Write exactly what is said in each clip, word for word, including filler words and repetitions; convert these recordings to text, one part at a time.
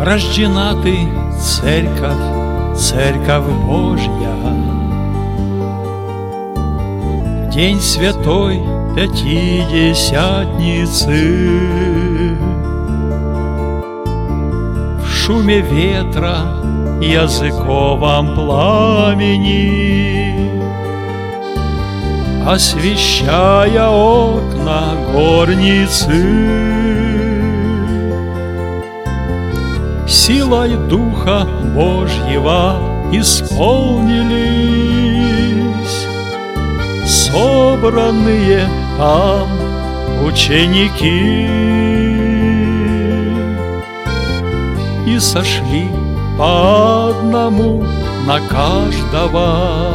Рождена ты, Церковь, Церковь Божья, в день святой Пятидесятницы. В шуме ветра, языковом пламени, освещая окна горницы, силой Духа Божьего исполнились собранные там ученики и сошли по одному на каждого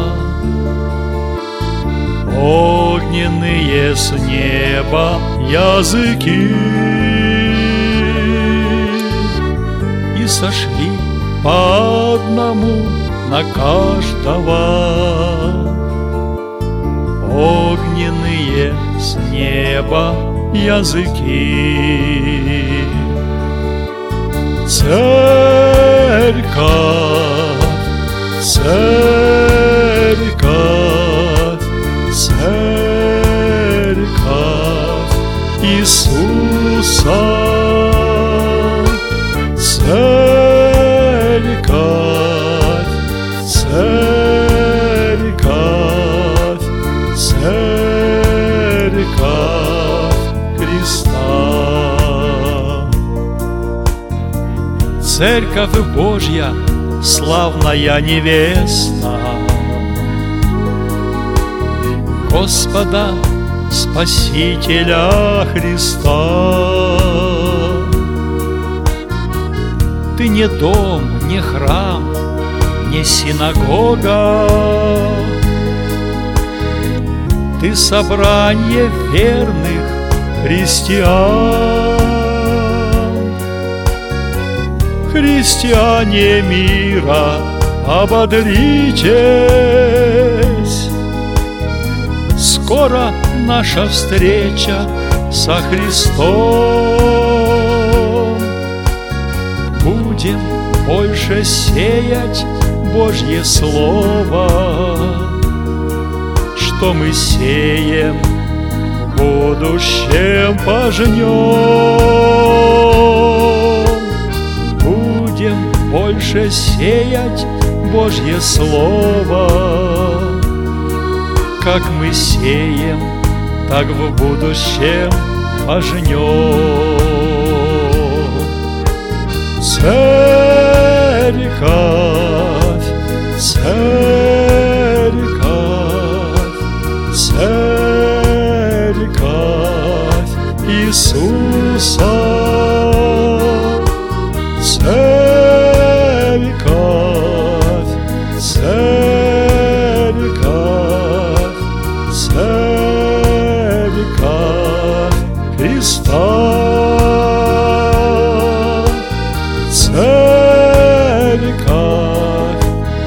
огненные с неба языки, и сошли по одному на каждого огненные с неба языки. Церковь, Церковь, Церковь Иисуса, Церковь, Церковь, Церковь Христа. Церковь Божья, славная невеста Господа Спасителя Христа. Ты не дом, не храм, не синагога, ты собрание верных христиан. Христиане мира, ободритесь, скоро наша встреча со Христом. Будем больше сеять Божье Слово, что мы сеем, в будущем пожнем. Будем больше сеять Божье Слово, как мы сеем, так в будущем пожнем. Церковь, Церковь, Церковь Иисуса, Церковь, Церковь, Церковь Христа. Церковь,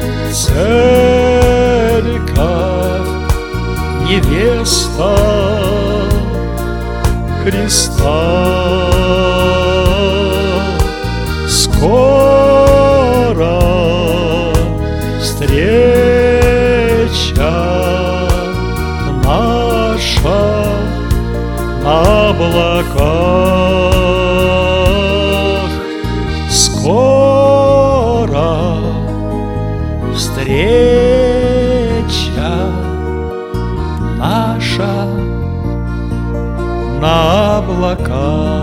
Церковь, невеста Христа. Скоро встреча наша на облаках. Скоро встреча наша на облаках.